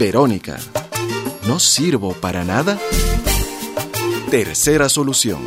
Verónica. ¿No sirvo para nada? Tercera solución.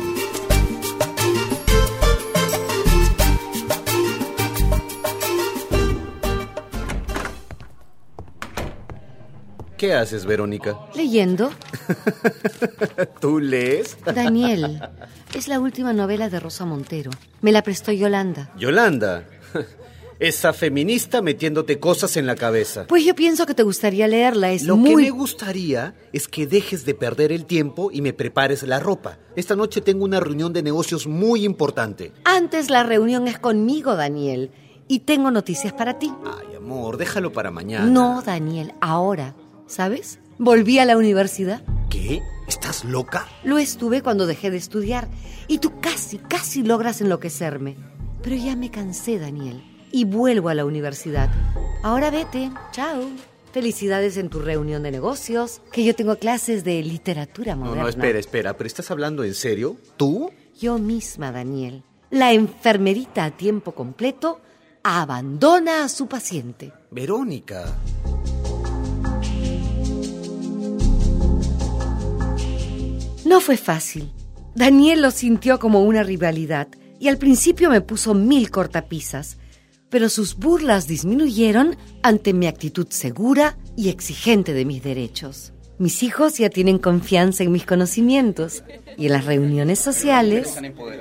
¿Qué haces, Verónica? Leyendo. ¿Tú lees? Daniel, es la última novela de Rosa Montero. Me la prestó Yolanda. Yolanda, esa feminista metiéndote cosas en la cabeza. Pues yo pienso que te gustaría leerla, Lo que me gustaría es que dejes de perder el tiempo y me prepares la ropa. Esta noche tengo una reunión de negocios muy importante. Antes la reunión es conmigo, Daniel. Y tengo noticias para ti. Ay, amor, déjalo para mañana. No, Daniel, ahora. ¿Sabes? Volví a la universidad. ¿Qué? ¿Estás loca? Lo estuve cuando dejé de estudiar. Y tú casi logras enloquecerme. Pero ya me cansé, Daniel. Y vuelvo a la universidad. Ahora vete. Chao. Felicidades en tu reunión de negocios. Que yo tengo clases de literatura moderna. No, espera. ¿Pero estás hablando en serio? ¿Tú? Yo misma, Daniel. La enfermerita a tiempo completo abandona a su paciente. Verónica. No fue fácil. Daniel lo sintió como una rivalidad y al principio me puso 1000 cortapisas, pero sus burlas disminuyeron ante mi actitud segura y exigente de mis derechos. Mis hijos ya tienen confianza en mis conocimientos y en las reuniones sociales.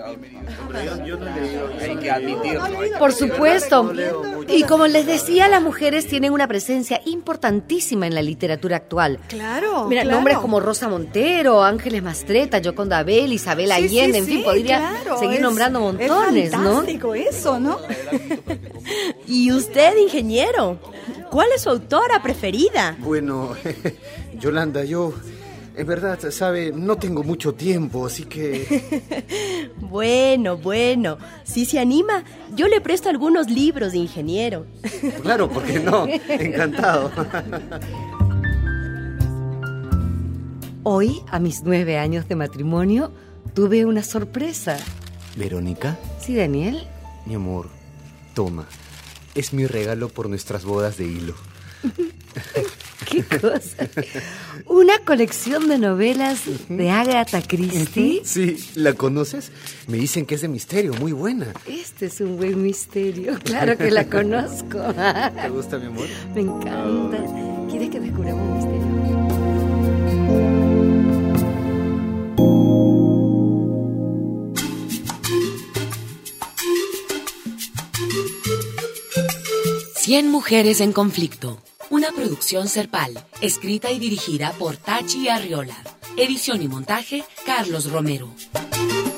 Por supuesto. Y como les decía, las mujeres tienen una presencia importantísima en la literatura actual. Claro. Mira, nombres como Rosa Montero, Ángeles Mastretta, Yoconda Abel, Isabel Allende, en fin, podría seguir nombrando montones, ¿no? Es fantástico eso, ¿no? ¿Y usted, ingeniero? ¿Cuál es su autora preferida? Bueno, Yolanda, yo, en verdad, sabe, no tengo mucho tiempo, así que... Bueno, si se anima, yo le presto algunos libros de ingeniero. Claro, ¿por qué no? Encantado. Hoy, a mis 9 años de matrimonio, tuve una sorpresa. ¿Verónica? ¿Sí, Daniel? Mi amor, toma. Es mi regalo por nuestras bodas de hilo. ¿Qué cosa? ¿Una colección de novelas de Agatha Christie? Sí, ¿la conoces? Me dicen que es de misterio, muy buena. Este es un buen misterio, claro que la conozco. ¿Te gusta, mi amor? Me encanta. ¿Quieres que descubramos un misterio? Cien mujeres en conflicto. Una producción Serpal, escrita y dirigida por Tachi Arriola. Edición y montaje, Carlos Romero.